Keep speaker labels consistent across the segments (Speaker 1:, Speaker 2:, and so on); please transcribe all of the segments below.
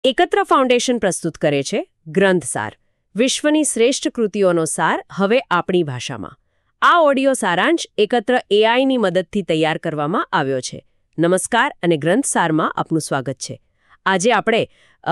Speaker 1: એકત્ર ફાઉન્ડેશન પ્રસ્તુત કરે છે ગ્રંથસાર, વિશ્વની શ્રેષ્ઠ કૃતિઓનો સાર હવે આપણી ભાષામાં. આ ઓડિયો સારાંશ એકત્ર એઆઈની મદદથી તૈયાર કરવામાં આવ્યો છે. નમસ્કાર અને ગ્રંથસારમાં આપનું સ્વાગત છે. આજે આપણે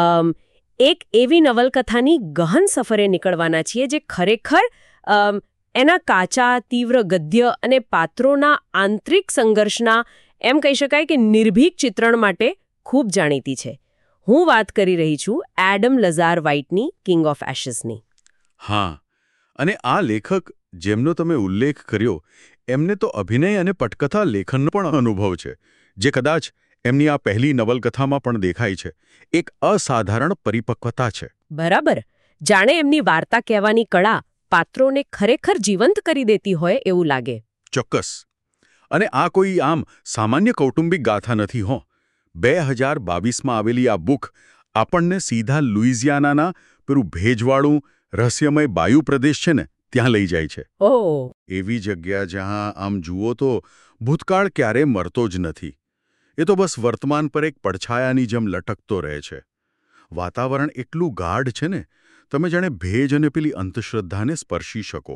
Speaker 1: એક એવી નવલકથાની ગહન સફરે નીકળવાના છીએ જે ખરેખર એના કાચા તીવ્ર ગદ્ય અને પાત્રોના આંતરિક સંઘર્ષના એમ કહી શકાય કે નિર્ભીક ચિત્રણ માટે ખૂબ જાણીતી છે. હું વાત કરી રહી છું એડમ લઝાર વ્હાઇટની કિંગ ઓફ એશિસની.
Speaker 2: હા, અને આ લેખક જેમનો તમે ઉલ્લેખ કર્યો એમને તો અભિનય અને પટકથા લેખનનો પણ અનુભવ છે, જે કદાચ એમની આ પહેલી નવલકથામાં પણ દેખાય છે. એક અસાધારણ પરિપક્વતા છે.
Speaker 1: બરાબર, જાણે એમની વાર્તા કહેવાની કળા પાત્રોને ખરેખર જીવંત કરી દેતી હોય એવું લાગે.
Speaker 2: ચોક્કસ. અને આ કોઈ આમ સામાન્ય કૌટુંબિક ગાથા નથી હો. 2022માં આવેલી આ બુક આપણને સીધા લુઇઝિયાનાના પેલું ભેજવાળું રહસ્યમય બાયુ પ્રદેશ છે ને ત્યાં લઈ જાય છે.
Speaker 1: ઓહ,
Speaker 2: એવી જગ્યા જ્યાં આમ જુઓ તો ભૂતકાળ ક્યારે મરતો જ નથી. એ તો બસ વર્તમાન પર એક પડછાયાની જેમ લટકતો રહે છે. વાતાવરણ એટલું ગાઢ છે ને, તમે જાણે ભેજ અને પેલી અંધશ્રદ્ધાને સ્પર્શી શકો.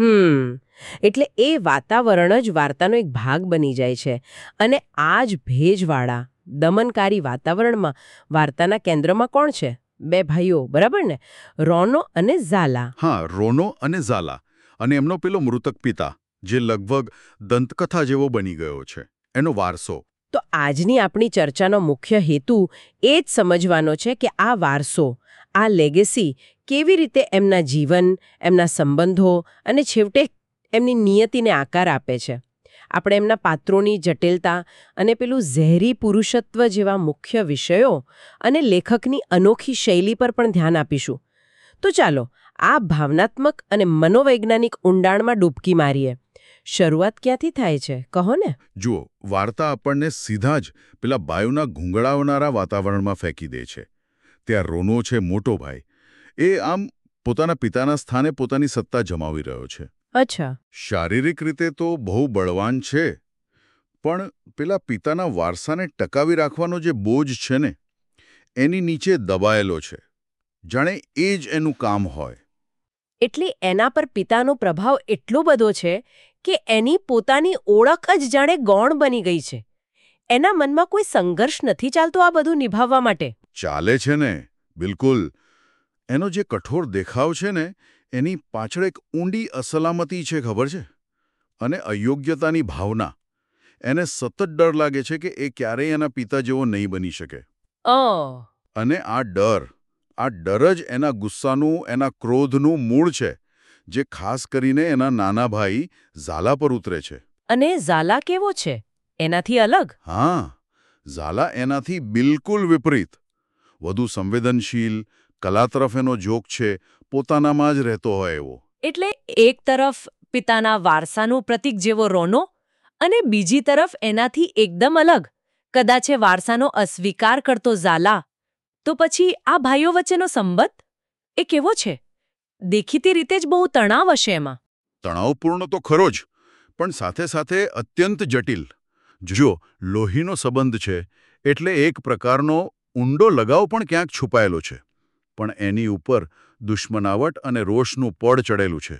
Speaker 1: એટલે એ વાતાવરણ જ વાર્તાનો એક ભાગ બની જાય છે. અને આ જ ભેજવાળા દમનકારી વાતાવરણમાં વાર્તાના કેન્દ્રમાં કોણ છે? બે ભાઈઓ, બરાબર ને? રોનો અને ઝાલા.
Speaker 2: હા, રોનો અને ઝાલા. અને એમનો પેલો મૃતક પિતા, જે લગભગ દંતકથા જેવો બની ગયો છે, એનો વારસો.
Speaker 1: તો આજની આપણી ચર્ચાનો મુખ્ય હેતુ એ જ સમજવાનો છે કે આ વારસો, આ લેગેસી કેવી રીતે એમના જીવન, એમના સંબંધો અને છેવટે એમની નિયતિને આકાર આપે છે. આપણે એમના પાત્રોની જટિલતા અને પેલું ઝેરી પુરુષત્વ જેવા મુખ્ય વિષયો અને લેખકની અનોખી શૈલી પર પણ ધ્યાન આપીશું. તો ચાલો આ ભાવનાત્મક અને મનોવૈજ્ઞાનિક ઊંડાણમાં ડૂબકી મારીએ. શરૂઆત ક્યાંથી થાય છે, કહો ને?
Speaker 2: જુઓ, વાર્તા આપણને સીધા જ પેલા બાયુના ઘૂંઘળાવનારા વાતાવરણમાં ફેંકી દે છે. ત્યાં રોનો છે, મોટો ભાઈ. એ આમ પોતાના પિતાના સ્થાને પોતાની સત્તા જમાવી રહ્યો છે.
Speaker 1: અચ્છા.
Speaker 2: શારીરિક રીતે તો બહુ બળવાન છે, પણ પેલા પિતાના વારસાને ટકાવી રાખવાનો જે બોજ છે ને, એની નીચે દબાયેલો છે. જાણે એ જ એનું કામ હોય.
Speaker 1: એટલે એના પર પિતાનો પ્રભાવ એટલો બધો છે કે એની પોતાની ઓળખ જ જાણે ગૌણ બની ગઈ છે. એના મનમાં કોઈ સંઘર્ષ નથી ચાલતો આ બધું નિભાવવા માટે?
Speaker 2: ચાલે છે ને, બિલકુલ. એનો જે કઠોર દેખાવ છે ને, એની પાછળ એક ઊંડી અસલામતી છે, ખબર છે? અને અયોગ્યતાની ભાવના. એને સતત ડર લાગે છે કે એ ક્યારેય એના પિતા જેવો નહીં બની શકે. અને આ ડર જ એના ગુસ્સાનું, એના ક્રોધનું મૂળ છે, જે ખાસ કરીને એના નાના ભાઈ ઝાલા પર ઉતરે છે.
Speaker 1: અને ઝાલા કેવો છે? એનાથી અલગ?
Speaker 2: હા, ઝાલા એનાથી બિલકુલ વિપરીત. વધુ સંવેદનશીલ, કલા તરફ એનો ઝોક છે, પોતાનામાં જ રહેતો હોય એવો.
Speaker 1: એટલે એક તરફ પિતાના વારસાનું પ્રતીક જેવો રોનો અને બીજી તરફ એનાથી એકદમ અલગ, કદાચ એ વારસાનો અસ્વીકાર કરતો ઝાલા. તો પછી આ ભાઈઓ વચ્ચેનો સંબંધ એ કેવો છે? દેખીતી રીતે જ બહુ તણાવ હશે એમાં.
Speaker 2: તણાવપૂર્ણ તો ખરો જ, પણ સાથે સાથે અત્યંત જટિલ. જો લોહીનો સંબંધ છે એટલે એક પ્રકારનો ઊંડો લગાવ પણ ક્યાંક છુપાયેલો છે, પણ એની ઉપર દુશ્મનાવટ અને રોષનું પડ ચડેલું છે.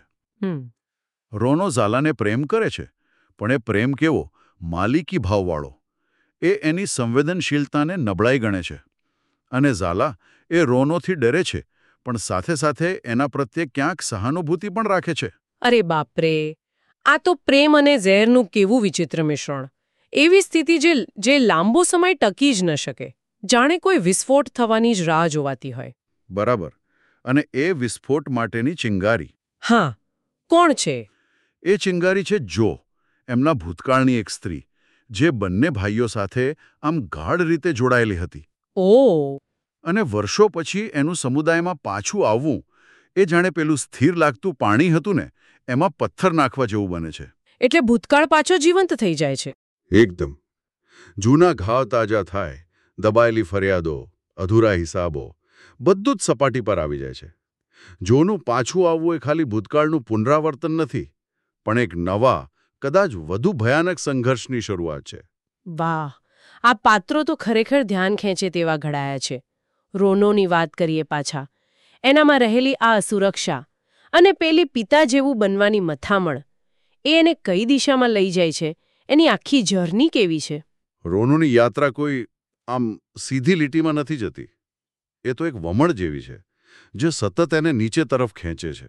Speaker 2: રોનો ઝાલાને પ્રેમ કરે છે, પણ એ પ્રેમ કેવો? માલિકી ભાવવાળો. એ એની સંવેદનશીલતાને નબળાઈ ગણે છે. અને ઝાલા એ રોનોથી ડરે છે, પણ સાથે સાથે એના પ્રત્યે ક્યાંક સહાનુભૂતિ પણ રાખે છે.
Speaker 1: અરે બાપરે, આ તો પ્રેમ અને ઝેરનું કેવું વિચિત્ર મિશ્રણ. એવી સ્થિતિ જે લાંબો સમય ટકી જ ન શકે, જાણે કોઈ વિસ્ફોટ થવાની જ રાહ જોવાતી હોય.
Speaker 2: બરાબર. અને એ વિસ્ફોટ માટેની ચિંગારી.
Speaker 1: હા, કોણ છે
Speaker 2: એ ચિંગારી? છે જો, એમના ભૂતકાળની એક સ્ત્રી, જે બંને ભાઈઓ સાથે આમ ગાઢ રીતે જોડાયેલી હતી.
Speaker 1: ઓ.
Speaker 2: અને વર્ષો પછી એનું સમુદાયમાં પાછું આવવું, એ જાણે પેલું સ્થિર લાગતું પાણી હતું ને, એમાં પથ્થર નાખવા જેવું બને છે.
Speaker 1: એટલે ભૂતકાળ પાછો જીવંત થઈ જાય છે.
Speaker 2: એકદમ. જૂના ઘાવ તાજા થાય, દબાયેલી ફરિયાદો, અધૂરા હિસાબો, બધું જ સપાટી પર આવી જાય છે. જોનું પાછું આવવું એ ખાલી ભૂતકાળનું પુનરાવર્તન નથી, પણ એક નવા, કદાચ વધુ ભયાનક સંઘર્ષની શરૂઆત છે.
Speaker 1: વાહ, આ પાત્રો તો ખરેખર ધ્યાન ખેંચે તેવા ઘડાયા છે. રોનોની વાત કરીએ પાછા, એનામાં રહેલી આ અસુરક્ષા અને પેલી પિતા જેવું બનવાની મથામણ, એ એને કઈ દિશામાં લઈ જાય છે, એની આખી જર્ની કેવી છે?
Speaker 2: રોનોની યાત્રા કોઈ આમ સીધી લીટીમાં નથી જતી. એ તો એક વમળ જેવી છે, જે સતત એને નીચે તરફ ખેંચે છે.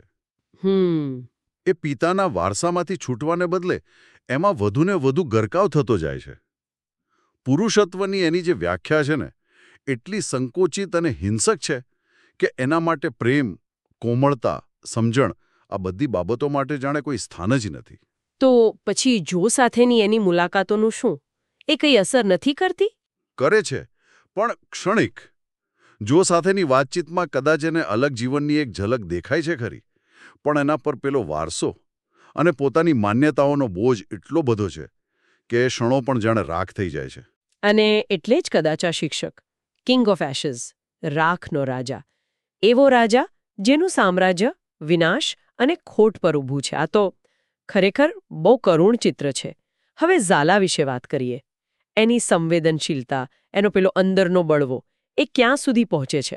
Speaker 2: એ પિતાના વારસામાંથી છૂટવાને બદલે એમાં વધુને વધુ ગરકાવ થતો જાય છે. પુરુષત્વની એની જે વ્યાખ્યા છે ને, એટલી સંકોચિત અને હિંસક છે કે એના માટે પ્રેમ, કોમળતા, સમજણ આ બધી બાબતો માટે જાણે કોઈ સ્થાન જ નથી.
Speaker 1: તો પછી જો સાથેની એની મુલાકાતોનું શું? એ કઈ અસર નથી કરતી?
Speaker 2: કરે છે, પણ ક્ષણિક. જો સાથેની વાતચીતમાં કદાચ એને અલગ જીવનની એક ઝલક દેખાય છે ખરી, પણ એના પર પેલો વારસો અને પોતાની માન્યતાઓનો બોજ એટલો બધો છે કે એ ક્ષણો પણ જાણે રાખ થઈ જાય છે.
Speaker 1: અને એટલે જ કદાચ આ શિક્ષક, કિંગ ઓફ એશિઝ, રાખનો રાજા, એવો રાજા જેનું સામ્રાજ્ય વિનાશ અને ખોટ પર ઊભું છે. આ તો ખરેખર બહુ કરુણ ચિત્ર છે. હવે ઝાલા વિશે વાત કરીએ. એની સંવેદનશીલતા, એનો પેલો અંદરનો બળવો, એ ક્યાં સુધી પહોંચે છે?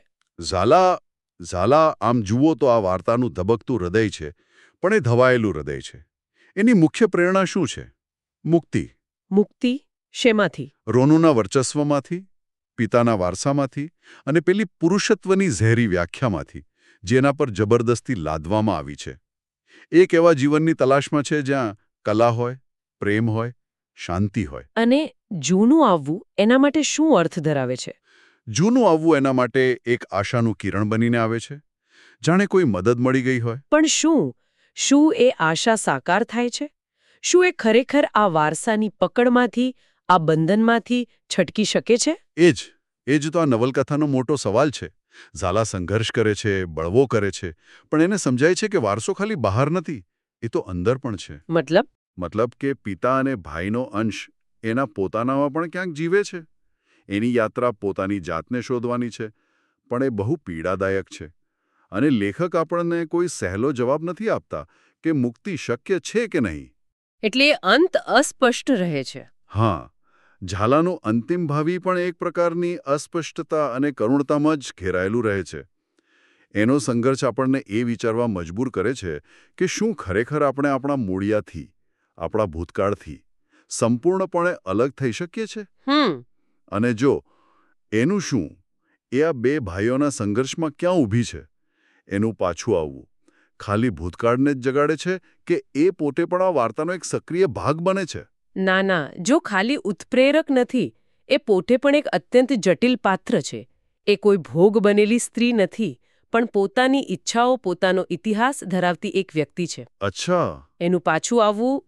Speaker 2: ઝાલા આમ જુઓ તો આ વાર્તાનું ધબકતું હૃદય છે, પણ એ ધવાયેલું હૃદય છે. એની મુખ્ય પ્રેરણા શું છે? મુક્તિ.
Speaker 1: મુક્તિ શેમાંથી?
Speaker 2: રોનુના વર્ચસ્વમાંથી, પિતાના વારસામાંથી અને પેલી પુરુષત્વની ઝેરી વ્યાખ્યામાંથી, જેના પર જબરદસ્તી લાદવામાં આવી છે. એક એવા જીવનની તલાશમાં છે જ્યાં કલા હોય, પ્રેમ હોય, શાંતિ હોય.
Speaker 1: અને જૂનું આવવું એના માટે શું અર્થ ધરાવે છે?
Speaker 2: જૂનું આવવું એના માટે એક આશાનું કિરણ બનીને આવે છે, જાણે કોઈ મદદ મળી ગઈ હોય.
Speaker 1: પણ શું એ આશા સાકાર થાય છે? શું એ ખરેખર આ વારસાની પકડમાંથી, આ બંધનમાંથી છટકી શકે છે?
Speaker 2: એ જ તો આ નવલકથાનો મોટો સવાલ છે. ઝાલા સંઘર્ષ કરે છે, બળવો કરે છે, પણ એને સમજાય છે કે વારસો ખાલી બહાર નથી, એ તો અંદર પણ છે. મતલબ કે પિતા અને ભાઈનો અંશ એના પોતાનામાં પણ ક્યાંક જીવે છે. એની યાત્રા પોતાની જાતને શોધવાની છે, પણ એ બહુ પીડાદાયક છે. અને લેખક આપણને કોઈ સહેલો જવાબ નથી આપતા કે મુક્તિ શક્ય છે કે નહીં.
Speaker 1: એટલે અંત અસ્પષ્ટ રહે છે.
Speaker 2: હા, ઝાલાનું અંતિમ ભાવિ પણ એક પ્રકારની અસ્પષ્ટતા અને કરુણતામાં જ ઘેરાયેલું રહે છે. એનો સંઘર્ષ આપણને એ વિચારવા મજબૂર કરે છે કે શું ખરેખર આપણે આપણા મૂળિયાથી, આપણા ભૂતકાળથી સંપૂર્ણપણે અલગ થઈ શકીએ છીએ? અને જો એનું શું, એ આ બે ભાઈઓના સંઘર્ષમાં ક્યાં ઊભી છે? એનું પાછું આવવું ખાલી ભૂતકાળને જ જગાડે છે કે એ પોતે પણ આ વાર્તાનો એક સક્રિય ભાગ બને છે?
Speaker 1: ના, જો ખાલી ઉત્પ્રેરક નથી, એ પોતે પણ એક અત્યંત જટિલ પાત્ર છે. એ કોઈ ભોગ બનેલી સ્ત્રી નથી, પણ પોતાની ઈચ્છાઓ, પોતાનો ઇતિહાસ ધરાવતી એક વ્યક્તિ છે.
Speaker 2: અચ્છા.
Speaker 1: એનું પાછું આવવું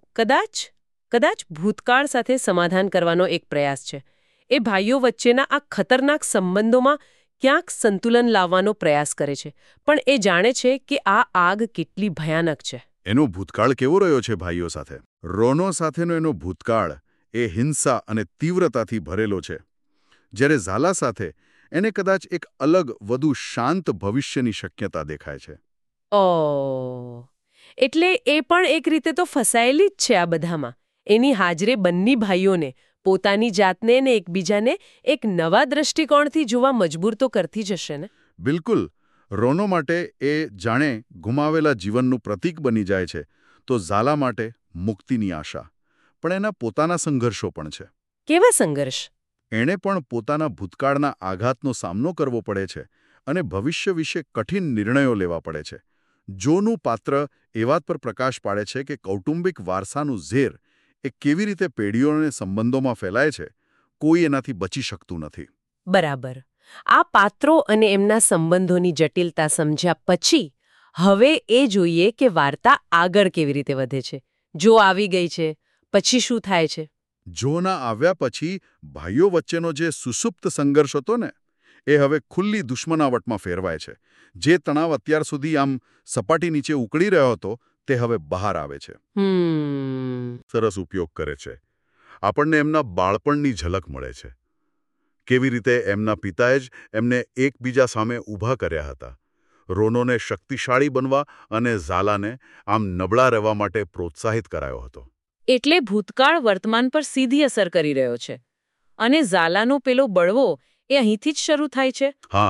Speaker 1: કદાચ ભૂતકાળ સાથે સમાધાન કરવાનો એક પ્રયાસ છે. એ ભાઈઓ વચ્ચેના આ ખતરનાક સંબંધોમાં ક્યાંક સંતુલન લાવવાનો પ્રયાસ કરે છે, પણ એ જાણે છે કે આ આગ કેટલી ભયાનક છે.
Speaker 2: એનો ભૂતકાળ કેવો રહ્યો છે ભાઈઓ સાથે? રોનો સાથેનો એનો ભૂતકાળ એ હિંસા અને તીવ્રતાથી ભરેલો છે, જ્યારે ઝાલા સાથે એને કદાચ એક અલગ, વધુ શાંત ભવિષ્યની શક્યતા દેખાય છે.
Speaker 1: એટલે એ પણ એક રીતે તો ફસાયેલી જ છે આ બધામાં. એની હાજરે બંને ભાઈઓને પોતાની જાતને ને એકબીજાને એક નવા દ્રષ્ટિકોણથી જોવા મજબૂર તો કરતી જ હશે ને?
Speaker 2: બિલકુલ. રોનો માટે એ જાણે ગુમાવેલા જીવનનું પ્રતીક બની જાય છે, તો ઝાલા માટે મુક્તિની આશા. પણ એના પોતાના સંઘર્ષો પણ છે.
Speaker 1: કેવા સંઘર્ષ?
Speaker 2: એણે પણ પોતાના ભૂતકાળના આઘાતનો સામનો કરવો પડે છે અને ભવિષ્ય વિશે કઠિન નિર્ણયો લેવા પડે છે. જોનું પાત્ર એ વાત પર પ્રકાશ પાડે છે કે કૌટુંબિક વારસાનું ઝેર એ કેવી રીતે પેઢીઓ અને સંબંધોમાં ફેલાય છે, કોઈ એનાથી બચી શકતું નથી.
Speaker 1: બરાબર. આ પાત્રો અને એમના સંબંધોની જટિલતા સમજ્યા પછી હવે એ જોઈએ કે વાર્તા આગળ કેવી રીતે વધે છે. જો આવી ગઈ છે, પછી શું થાય છે?
Speaker 2: જોના આવ્યા પછી ભાઈઓ વચ્ચેનો જે સુસુપ્ત સંઘર્ષ હતો ને, એ હવે ખુલ્લી દુશ્મનાવટમાં ફેરવાય છે. જે તણાવ અત્યાર સુધી આમ સપાટી નીચે ઉકળી રહ્યો હતો, તે હવે બહાર આવે છે. સરસ ઉપયોગ કરે છે. આપણને એમના બાળપણની ઝલક મળે છે. કેવી રીતે એમના પિતાએ જ એમને એકબીજા સામે ઊભા કર્યા હતા. રોનોને શક્તિશાળી બનવા અને ઝાલાને આમ નબળા રહેવા માટે પ્રોત્સાહિત કરાયો હતો.
Speaker 1: એટલે ભૂતકાળ વર્તમાન પર સીધી અસર કરી રહ્યો છે. અને ઝાલાનો પેલો બળવો એ અહીંથી જ શરૂ થાય છે.
Speaker 2: હા,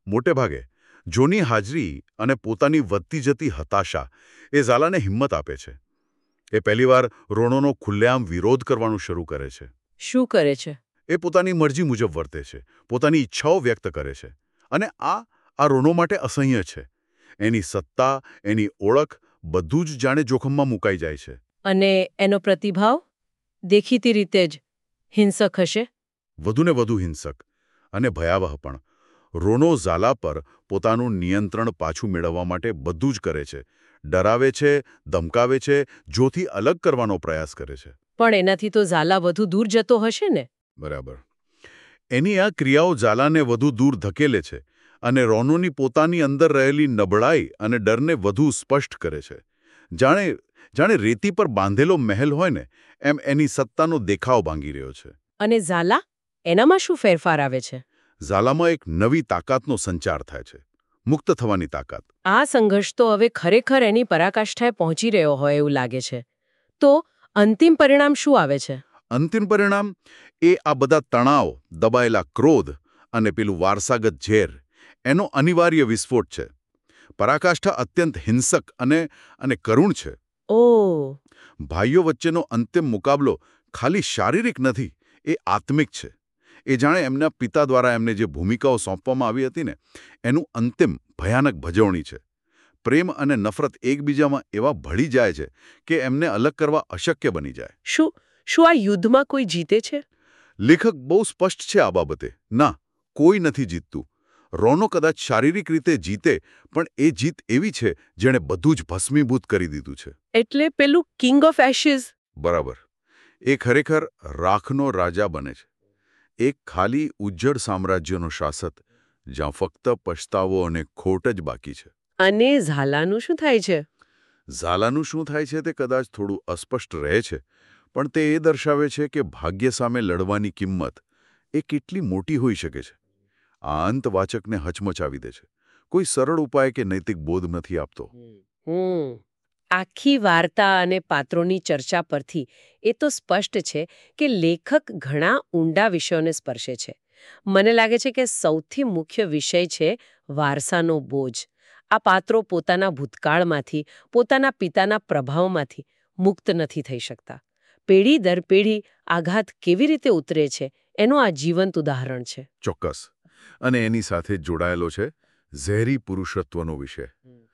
Speaker 2: મોટે ભાગે જોની હાજરી અને પોતાની વધતી જતી હતાશા એ ઝાલાને હિંમત આપે છે. એ પહેલીવાર રોનોનો ખુલ્લેઆમ વિરોધ કરવાનું શરૂ કરે છે.
Speaker 1: શું કરે છે?
Speaker 2: એ પોતાની મરજી મુજબ વર્તે છે, પોતાની ઈચ્છાઓ વ્યક્ત કરે છે. અને આ રોનો માટે અસહ્ય છે. એની સત્તા, એની ઓળખ બધું જ જાણે જોખમમાં મુકાઈ જાય છે.
Speaker 1: અને એનો પ્રતિભાવ દેખીતી રીતે જ હિંસક હશે.
Speaker 2: વધુને વધુ હિંસક અને ભયાવહ પણ. રોનો ઝાલા પર પોતાનું નિયંત્રણ પાછું મેળવવા માટે બધું જ કરે છે. ડરાવે છે, ધમકાવે છે, જોથી અલગ કરવાનો પ્રયાસ કરે છે.
Speaker 1: પણ એનાથી તો ઝાલા વધુ દૂર જતો હશે ને?
Speaker 2: બરાબર. એની આ ક્રિયાઓ ઝાલાને વધુ દૂર ધકેલે છે અને રોનોની પોતાની અંદર રહેલી નબળાઈ અને ડરને વધુ સ્પષ્ટ કરે છે. જાણે રેતી પર બાંધેલો મહેલ હોય ને એમ એની સત્તાનો દેખાવ ભાંગી રહ્યો છે.
Speaker 1: અને ઝાલા? એનામાં શું ફેરફાર આવે છે?
Speaker 2: ઝાલામાં એક નવી તાકાતનો સંચાર થાય છે. મુક્ત થવાની તાકાત.
Speaker 1: આ સંઘર્ષ તો હવે ખરેખર એની પરાકાષ્ઠાએ પહોંચી રહ્યો હોય એવું લાગે છે. તો અંતિમ પરિણામ શું આવે છે?
Speaker 2: અંતિમ પરિણામ એ આ બધા તણાવ, દબાયેલા ક્રોધ અને પેલું વારસાગત ઝેર એનો અનિવાર્ય વિસ્ફોટ છે. પરાકાષ્ઠા અત્યંત હિંસક અને કરુણ છે.
Speaker 1: ઓહ!
Speaker 2: ભાઈઓ વચ્ચેનો અંતિમ મુકાબલો ખાલી શારીરિક નથી, એ આત્મિક છે. એ જાણે એમના પિતા દ્વારા એમને જે ભૂમિકાઓ સોંપવામાં આવી હતી ને એનું અંતિમ ભયાનક ભજવણી છે. પ્રેમ અને નફરત એકબીજામાં એવા ભળી જાય છે કે એમને અલગ કરવા અશક્ય બની જાય.
Speaker 1: શું આ યુદ્ધમાં કોઈ જીતે છે?
Speaker 2: લેખક બહુ સ્પષ્ટ છે આ બાબતે. ના, કોઈ નથી જીતતું. રોનો કદાચ શારીરિક રીતે જીતે, પણ એ જીત એવી છે જેણે બધું જ ભસ્મીભૂત કરી દીધું છે.
Speaker 1: એટલે પેલું કિંગ ઓફ એશિઝ.
Speaker 2: બરાબર. એ ખરેખર રાખનો રાજા બને છે. એક ખાલી ઉજ્જડ સામ્રાજ્યનો શાસક, જ્યાં ફક્ત પછતાવો અને ખોટ જ બાકી છે.
Speaker 1: અને ઝાલાનું શું થાય છે?
Speaker 2: ઝાલાનું શું થાય છે તે કદાચ થોડું અસ્પષ્ટ રહે છે, પણ તે એ દર્શાવે છે કે ભાગ્ય સામે લડવાની કિંમત એ કેટલી મોટી હોઈ શકે છે. આ અંતવાચકને હચમચાવી દે છે. કોઈ સરળ ઉપાય કે નૈતિક બોધ નથી આપતો.
Speaker 1: આખી વાર્તા અને પાત્રોની ચર્ચા પરથી એ તો સ્પષ્ટ છે કે લેખક ઘણા ઊંડા વિષયોને સ્પર્શે છે. મને લાગે છે કે સૌથી મુખ્ય વિષય છે વારસાનો બોજ. આ પાત્રો પોતાના ભૂતકાળમાંથી, પોતાના પિતાના પ્રભાવમાંથી મુક્ત નથી થઈ શકતા. પેઢી દર પેઢી આઘાત કેવી રીતે ઉતરે છે એનું આ જીવંત ઉદાહરણ છે.
Speaker 2: ચોક્કસ. અને એની સાથે જોડાયેલો છે ઝેરી પુરુષત્વનો વિષય.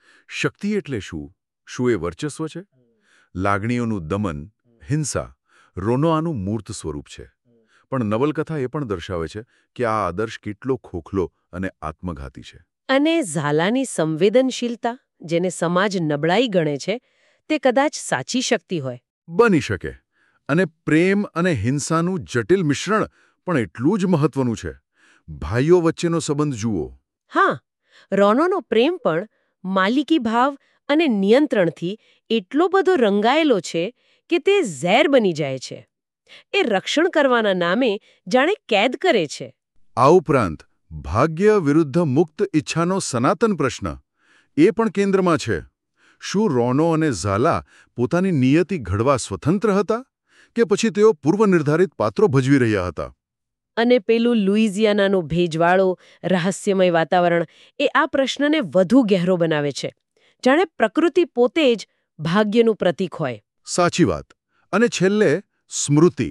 Speaker 2: શક્તિ એટલે શું? શું એ વર્ચસ્વ છે? લાગણીઓનું દમન, હિંસા, રોનો આનું મૂર્ત સ્વરૂપ છે. પણ નવલકથા એ પણ દર્શાવે છે કે આ આદર્શ કેટલો ખોખલો અને આત્મઘાતી છે.
Speaker 1: અને ઝાલાની સંવેદનશીલતા, જેને સમાજ નબળાઈ ગણે છે, તે કદાચ સાચી શક્તિ હોય.
Speaker 2: બની શકે. અને પ્રેમ અને હિંસાનું જટિલ મિશ્રણ પણ એટલું જ મહત્વનું છે. ભાઈઓ વચ્ચેનો સંબંધ જુઓ.
Speaker 1: હા, રોનોનો પ્રેમ પણ માલિકી ભાવ અને નિયંત્રણથી એટલો બધો રંગાયેલો છે કે તે ઝેર બની જાય છે. એ રક્ષણ કરવાના નામે જાણે કેદ કરે છે.
Speaker 2: આ ઉપરાંત ભાગ્ય વિરુદ્ધ મુક્ત ઈચ્છાનો સનાતન પ્રશ્ન એ પણ કેન્દ્રમાં છે. શું રોનો અને ઝાલા પોતાની નિયતિ ઘડવા સ્વતંત્ર હતા કે પછી તેઓ પૂર્વનિર્ધારિત પાત્રો ભજવી રહ્યા હતા?
Speaker 1: અને પેલું લુઇઝિયાનાનો ભેજવાળો, રહસ્યમય વાતાવરણ એ આ પ્રશ્નને વધુ ગહેરો બનાવે છે. જાણે પ્રકૃતિ પોતે જ ભાગ્યનું પ્રતીક હોય.
Speaker 2: સાચી વાત. અને છેલ્લે સ્મૃતિ.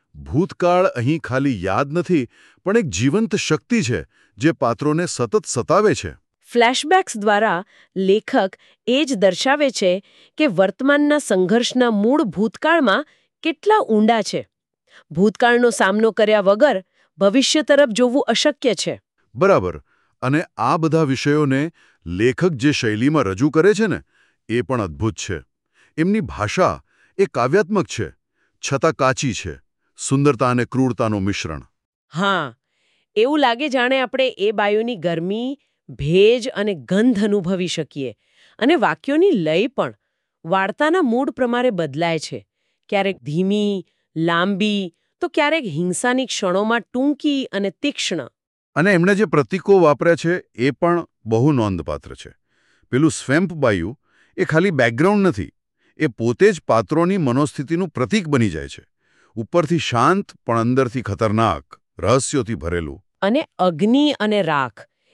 Speaker 2: ભૂતકાળ અહીં ખાલી યાદ નથી, પણ એક જીવંત શક્તિ છે જે પાત્રોને સતત સતાવે છે.
Speaker 1: ફ્લેશબેક્સ દ્વારા લેખક એ જ દર્શાવે છે કે વર્તમાનના સંઘર્ષના મૂળ ભૂતકાળમાં કેટલા ઊંડા છે. ભૂતકાળનો સામનો કર્યા વગર ભવિષ્ય તરફ જોવું અશક્ય છે.
Speaker 2: બરાબર. અને આ બધા વિષયોને લેખક જે શૈલીમાં રજૂ કરે છે ને એ પણ અદ્ભુત છે. એમની ભાષા એ કાવ્યાત્મક છે, છતાં કાચી છે. સુંદરતા અને ક્રૂરતાનું મિશ્રણ.
Speaker 1: હા, એવું લાગે જાણે આપણે એ બાયુની ગરમી, ભેજ અને ગંધ અનુભવી શકીએ. અને વાક્યોની લય પણ વાર્તાના મૂડ પ્રમાણે બદલાય છે. ક્યારેક ધીમી, લાંબી, તો ક્યારેક હિંસાની ક્ષણોમાં ટૂંકી અને તીક્ષ્ણ.
Speaker 2: અને એમણે જે પ્રતીકો વાપર્યા છે એ પણ બહુ નોંધપાત્ર છે. પેલું સ્વેમ્પ બાયુ એ ખાલી બેકગ્રાઉન્ડ નથી, એ પોતે જ પાત્રોની મનોસ્થિતિનું પ્રતીક બની જાય છે. ઉપરથી શાંત પણ અંદરથી ખતરનાક, રહસ્યોથી ભરેલું.
Speaker 1: અને અગ્નિ અને રાખ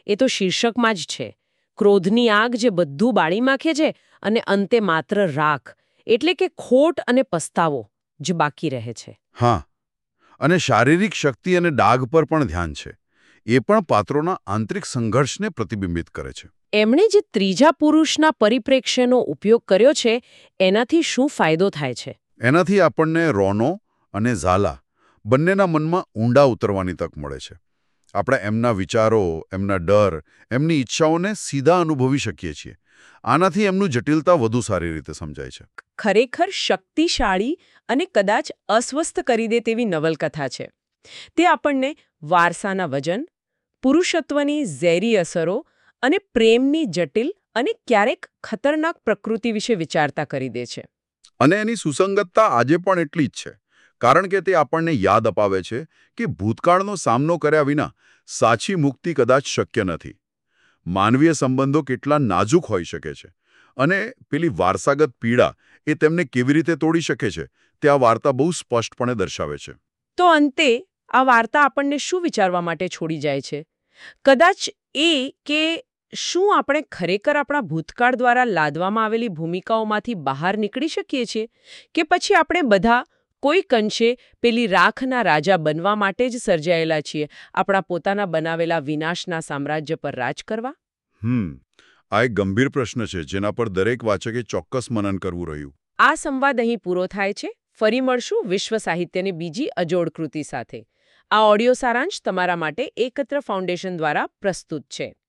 Speaker 1: એ તો શીર્ષકમાં જ છે. ક્રોધની આગ જે બધું બાળી નાખે છે અને અંતે માત્ર રાખ એટલે કે ખોટ અને પસ્તાવો જ બાકી રહે છે.
Speaker 2: હા, અને શારીરિક શક્તિ અને ડાઘ પર પણ ધ્યાન છે. એ પણ પાત્રોના આંતરિક સંઘર્ષને પ્રતિબિંબિત કરે છે.
Speaker 1: એમણે જે ત્રીજા પુરુષના પરિપ્રેક્ષ્યનો ઉપયોગ કર્યો છે એનાથી શું ફાયદો થાય છે?
Speaker 2: એનાથી આપણને રોનો અને ઝાલા બંનેના મનમાં ઊંડા ઉતરવાની તક મળે છે. આપણે એમના વિચારો, એમના ડર, એમની ઈચ્છાઓને સીધા અનુભવી શકીએ છીએ. આનાથી એમનું જટિલતા વધુ સારી રીતે સમજાય છે.
Speaker 1: ખરેખર શક્તિશાળી અને કદાચ અસ્વસ્થ કરી દે તેવી નવલકથા છે. તે આપણને વારસાના વજન, પુરુષત્વની ઝેરી અસરો અને પ્રેમની જટિલ અને ક્યારેક ખતરનાક પ્રકૃતિ વિશે વિચારતા કરી દે છે.
Speaker 2: અને એની સુસંગતતા આજે પણ એટલી જ છે. કારણ કે તે આપણને યાદ અપાવે છે કે ભૂતકાળનો સામનો કર્યા વિના સાચી મુક્તિ કદાચ શક્ય નથી. માનવીય સંબંધો કેટલા નાજુક હોઈ શકે છે અને પેલી વારસાગત પીડા એ તેમને કેવી રીતે તોડી શકે છે તે આ વાર્તા બહુ સ્પષ્ટપણે દર્શાવે છે.
Speaker 1: તો અંતે આ વાર્તા આપણને શું વિચારવા માટે છોડી જાય છે? કદાચ એ કે શું આપણે ખરેખર આપણા ભૂતકાળ દ્વારા લાદવામાં આવેલી ભૂમિકાઓમાંથી બહાર નીકળી શકીએ છીએ કે પછી આપણે બધા કોઈક અંશે પેલી રાખના રાજા બનવા માટે જ સર્જાયેલા છીએ, આપણા પોતાના બનાવેલા વિનાશના સામ્રાજ્ય પર રાજ કરવા?
Speaker 2: આ એક ગંભીર પ્રશ્ન છે જેના પર દરેક વાચકે ચોક્કસ મનન કરવું રહ્યું.
Speaker 1: આ સંવાદ અહીં પૂરો થાય છે. ફરી મળશું વિશ્વ સાહિત્યની બીજી અજોડ કૃતિ સાથે. આ ઓડિયો સારાંશ તમારા માટે એકત્ર ફાઉન્ડેશન દ્વારા પ્રસ્તુત છે.